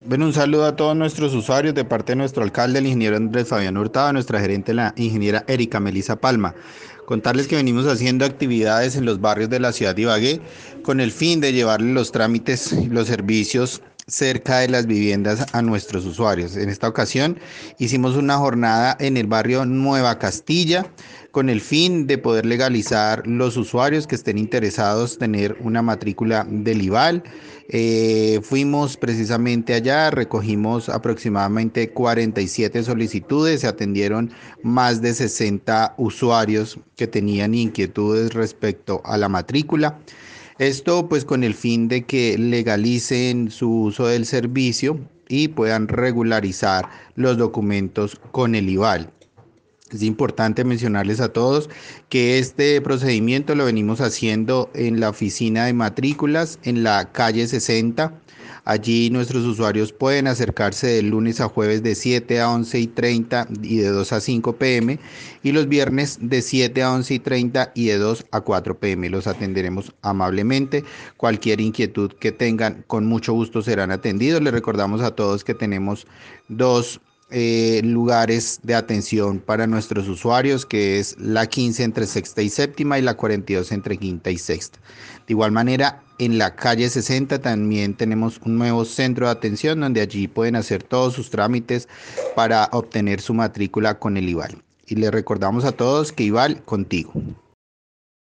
Bueno, un saludo a todos nuestros usuarios de parte de nuestro alcalde, el ingeniero Andrés Fabián Hurtado, nuestra gerente, la ingeniera Erika Melisa Palma. Contarles que venimos haciendo actividades en los barrios de la ciudad de Ibagué con el fin de llevarles los trámites y los servicios cerca de las viviendas a nuestros usuarios. En esta ocasión hicimos una jornada en el barrio Nueva Castilla con el fin de poder legalizar los usuarios que estén interesados en tener una matrícula del IVAL. Fuimos precisamente allá, recogimos aproximadamente 47 solicitudes, se atendieron más de 60 usuarios que tenían inquietudes respecto a la matrícula. Esto pues con el fin de que legalicen su uso del servicio y puedan regularizar los documentos con el IVAL. Es importante mencionarles a todos que este procedimiento lo venimos haciendo en la oficina de matrículas en la calle 60. Allí nuestros usuarios pueden acercarse de lunes a jueves de 7 a 11:30 y de 2 a 5 pm y los viernes de 7 a 11:30 y de 2 a 4 pm. Los atenderemos amablemente. Cualquier inquietud que tengan, con mucho gusto serán atendidos. Les recordamos a todos que tenemos dos lugares de atención para nuestros usuarios, que es la 15 entre sexta y séptima y la 42 entre quinta y sexta. De igual manera, en la calle 60 también tenemos un nuevo centro de atención donde allí pueden hacer todos sus trámites para obtener su matrícula con el IVAL. Y les recordamos a todos que IVAL contigo.